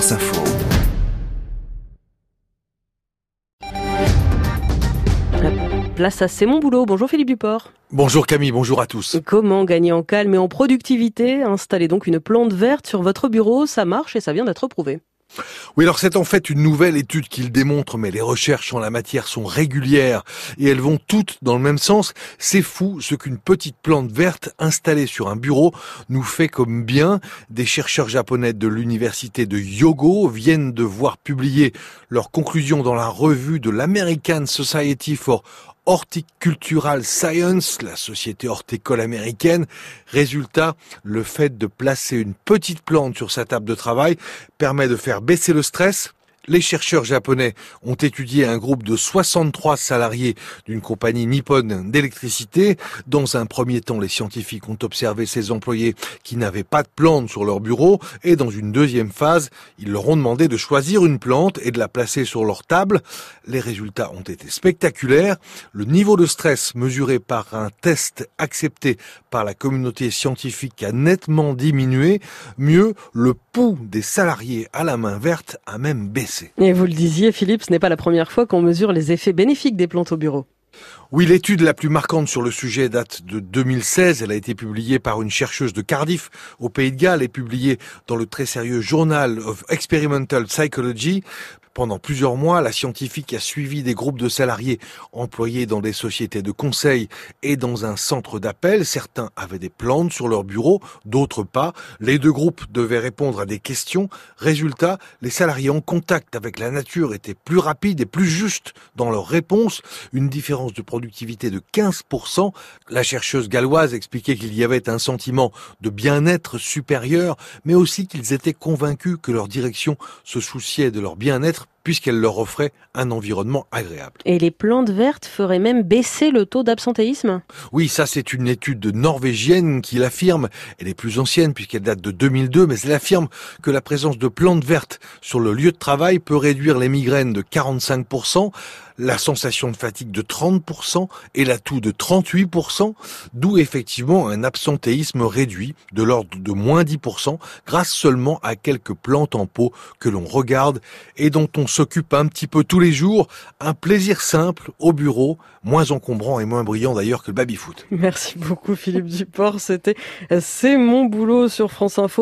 France Info. Place à C'est mon boulot. Bonjour Philippe Duport. Bonjour Camille, bonjour à tous. Comment gagner en calme et en productivité? Installer donc une plante verte sur votre bureau, ça marche et ça vient d'être prouvé. Oui, alors c'est en fait une nouvelle étude qui le démontre, mais les recherches en la matière sont régulières et elles vont toutes dans le même sens. C'est fou ce qu'une petite plante verte installée sur un bureau nous fait comme bien. Des chercheurs japonais de l'université de Hyogo viennent de voir publier leurs conclusions dans la revue de l'American Society for Horticultural Science, la société horticole américaine. Résultat, le fait de placer une petite plante sur sa table de travail permet de faire baisser le stress. Les chercheurs japonais ont étudié un groupe de 63 salariés d'une compagnie nippone d'électricité. Dans un premier temps, les scientifiques ont observé ces employés qui n'avaient pas de plante sur leur bureau et dans une deuxième phase, ils leur ont demandé de choisir une plante et de la placer sur leur table. Les résultats ont été spectaculaires. Le niveau de stress mesuré par un test accepté par la communauté scientifique a nettement diminué. Mieux, le pouls des salariés à la main verte a même baissé. Et vous le disiez Philippe, ce n'est pas la première fois qu'on mesure les effets bénéfiques des plantes au bureau. Oui, l'étude la plus marquante sur le sujet date de 2016. Elle a été publiée par une chercheuse de Cardiff, au Pays de Galles, et publiée dans le très sérieux Journal of Experimental Psychology. Pendant plusieurs mois, la scientifique a suivi des groupes de salariés employés dans des sociétés de conseil et dans un centre d'appel. Certains avaient des plantes sur leur bureau, d'autres pas. Les deux groupes devaient répondre à des questions. Résultat, les salariés en contact avec la nature étaient plus rapides et plus justes dans leurs réponses. Une différence de productivité de 15%. La chercheuse galloise expliquait qu'il y avait un sentiment de bien-être supérieur, mais aussi qu'ils étaient convaincus que leur direction se souciait de leur bien-être puisqu'elle leur offrait un environnement agréable. Et les plantes vertes feraient même baisser le taux d'absentéisme? Oui, ça c'est une étude norvégienne qui l'affirme. Elle est plus ancienne puisqu'elle date de 2002, mais elle affirme que la présence de plantes vertes sur le lieu de travail peut réduire les migraines de 45%, la sensation de fatigue de 30% et la toux de 38%, d'où effectivement un absentéisme réduit de l'ordre de moins 10% grâce seulement à quelques plantes en pot que l'on regarde et dont on s'occupe un petit peu tous les jours. Un plaisir simple au bureau, moins encombrant et moins brillant d'ailleurs que le baby-foot. Merci beaucoup Philippe Duport, c'était C'est mon boulot sur France Info.